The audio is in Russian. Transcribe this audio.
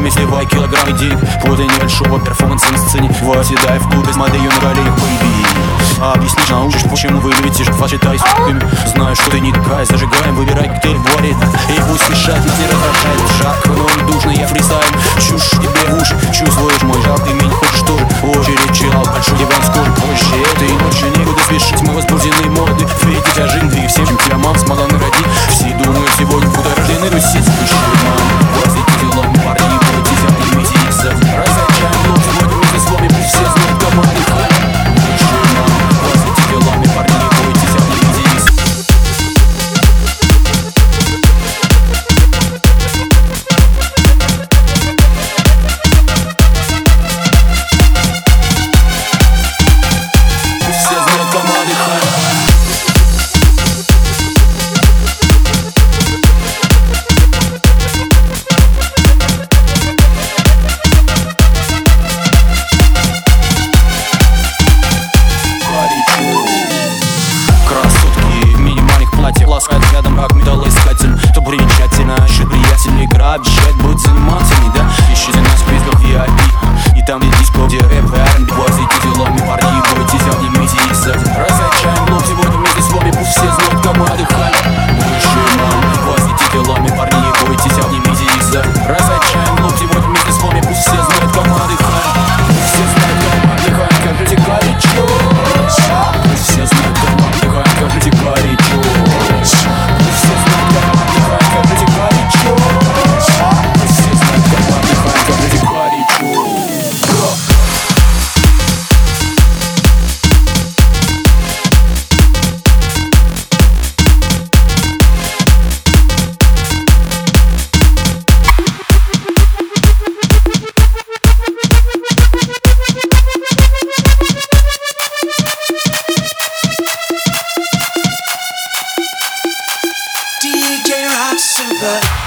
время сливай килограммы денег после небольшого перформанса на сцене. Восседая в клубе с моделью на ролях появи. Объяснишь, научишь, почему вы любите вас, считай суками. Знаю, что ты не такая, зажигаем, выбирай коктейль в баре. И пусть мешает, нас не раздражает. Жарко, но и душно, я фристайл. Чушь тебе в уши, чувствуешь мой жар, ты меня хочешь тоже. Очередь чилал, большой диван скоро позже. Этой ночью некуда спешить, мы возбуждены моды. Встретить ожиды и всем, чем тебя мама смогла народить. Все думают, сегодня будут рождены тусить. Слушай, мама, возите делом, парни, бойтесь, обнимите их за. Разочаем лоб, сегодня вместе с вами, пусть все знают команды. Слушай, мама, возите делами, парни, бойтесь, обнимите их за. Ласкает рядом, как металлоискатель. То примечательно, ищет приятель. Игра обещает быть занимательной, да? Ищите нас в списках VIP. И там, где диско, где рэп и R&B. Возите делами, парни, бойтесь, обнимите их сзади. Разочаем лоб, сегодня вместе с вами, пусть все знают команды Хали. Возите делами, парни, бойтесь, обнимите их сзади. Разочаем лоб, сегодня вместе с вами, пусть все знают команды Хали. Пусть все знают команды Хали, скажите горячо. Пусть все знают команды Хали, скажите горячо. DJ Rock Super.